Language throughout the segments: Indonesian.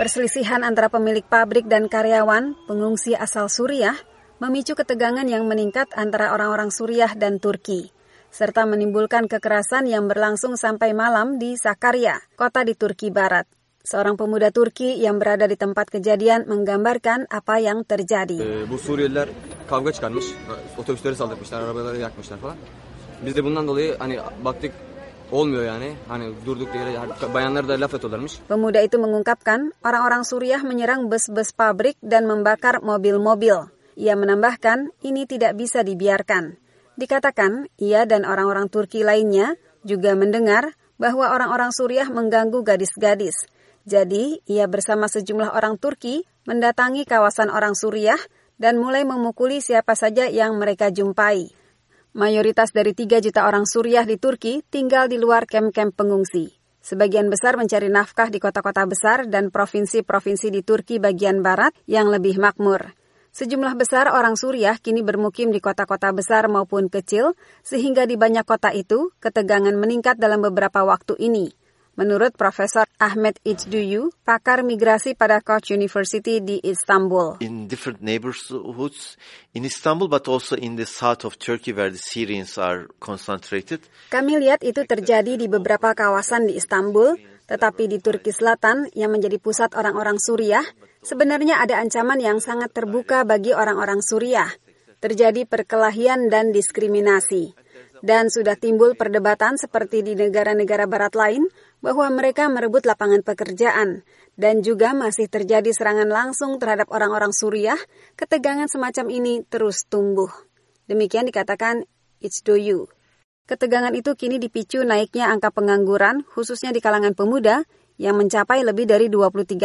Perselisihan antara pemilik pabrik dan karyawan, pengungsi asal Suriah, memicu ketegangan yang meningkat antara orang-orang Suriah dan Turki, serta menimbulkan kekerasan yang berlangsung sampai malam di Sakarya, kota di Turki Barat. Seorang pemuda Turki yang berada di tempat kejadian menggambarkan apa yang terjadi. Bu Suriyeliler kavga çıkarmış, otobüsleri saldırmışlar, arabaları yakmışlar falan. Biz de bundan dolayı baktık olmuyor yani. Durduk yere bayanlar da laf atıyorlarmış. Pemuda itu mengungkapkan orang-orang Suriah menyerang bus-bus pabrik dan membakar mobil-mobil. Ia menambahkan ini tidak bisa dibiarkan. Dikatakan ia dan orang-orang Turki lainnya juga mendengar bahwa orang-orang Suriah mengganggu gadis-gadis. Jadi ia bersama sejumlah orang Turki mendatangi kawasan orang Suriah dan mulai memukuli siapa saja yang mereka jumpai. Mayoritas dari 3 juta orang Suriah di Turki tinggal di luar kamp-kamp pengungsi. Sebagian besar mencari nafkah di kota-kota besar dan provinsi-provinsi di Turki bagian barat yang lebih makmur. Sejumlah besar orang Suriah kini bermukim di kota-kota besar maupun kecil, sehingga di banyak kota itu ketegangan meningkat dalam beberapa waktu ini. Menurut Profesor Ahmet İçduyu, pakar migrasi pada Koç University di Istanbul. In different neighborhoods in Istanbul, but also in the south of Turkey where the Syrians are concentrated. Kami lihat itu terjadi di beberapa kawasan di Istanbul, tetapi di Turki Selatan yang menjadi pusat orang-orang Suriah, sebenarnya ada ancaman yang sangat terbuka bagi orang-orang Suriah. Terjadi perkelahian dan diskriminasi. Dan sudah timbul perdebatan seperti di negara-negara barat lain bahwa mereka merebut lapangan pekerjaan. Dan juga masih terjadi serangan langsung terhadap orang-orang Suriah, ketegangan semacam ini terus tumbuh. Demikian dikatakan İçduyu. Ketegangan itu kini dipicu naiknya angka pengangguran, khususnya di kalangan pemuda, yang mencapai lebih dari 23%,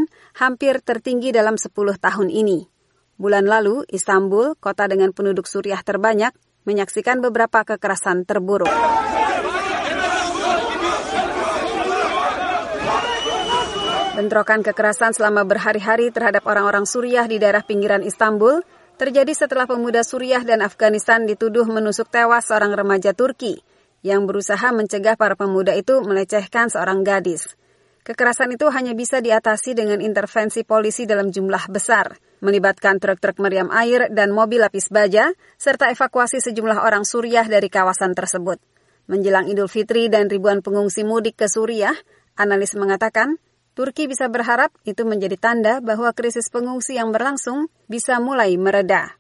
hampir tertinggi dalam 10 tahun ini. Bulan lalu, Istanbul, kota dengan penduduk Suriah terbanyak, menyaksikan beberapa kekerasan terburuk. Bentrokan kekerasan selama berhari-hari terhadap orang-orang Suriah di daerah pinggiran Istanbul terjadi setelah pemuda Suriah dan Afghanistan dituduh menusuk tewas seorang remaja Turki yang berusaha mencegah para pemuda itu melecehkan seorang gadis. Kekerasan itu hanya bisa diatasi dengan intervensi polisi dalam jumlah besar, melibatkan truk-truk meriam air dan mobil lapis baja, serta evakuasi sejumlah orang Suriah dari kawasan tersebut. Menjelang Idul Fitri dan ribuan pengungsi mudik ke Suriah, analis mengatakan, Turki bisa berharap itu menjadi tanda bahwa krisis pengungsi yang berlangsung bisa mulai mereda.